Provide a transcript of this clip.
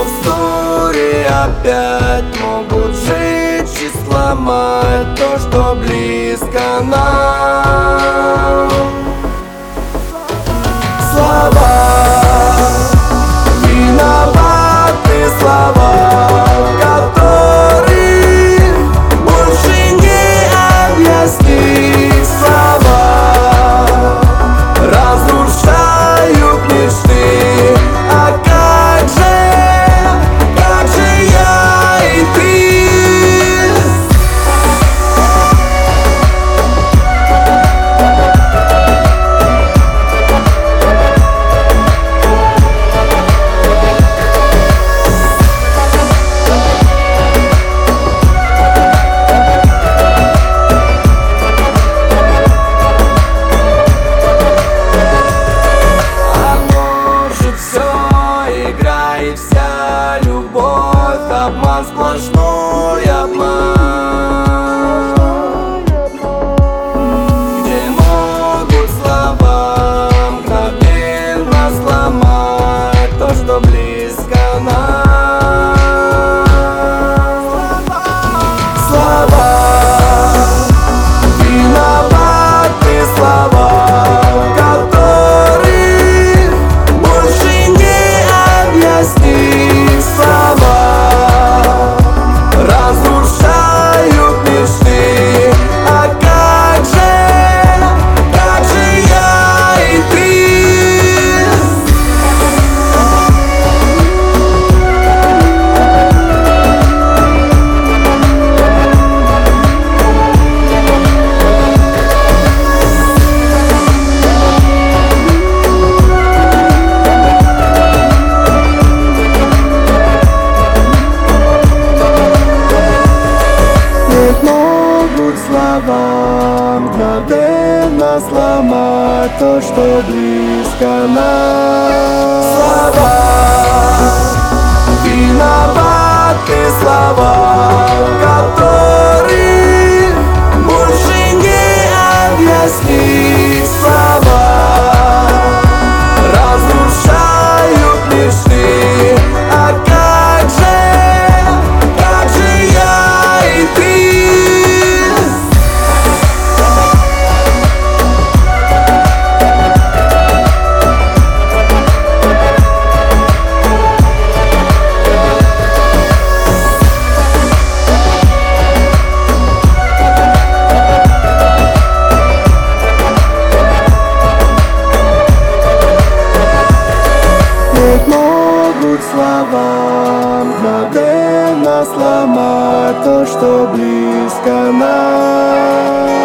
что в ссоре опять могут сжечь и сломать то, что близко нам. Слова, виноваты слова, которые больше не объяснить. Слова разрушают мечты, а как же я и ты? И вся любовь — обман, сплошной обман, где могут слова мгновенно сломать то, что близко нам. Слова, виноваты слова, слова мгновенно сломать то, что близко нам. Слова, виноваты слова, которые больше не объяснить. Слова разрушают мечты, а как же я и ты? Могут слова мгновенно сломать то, что близко нам.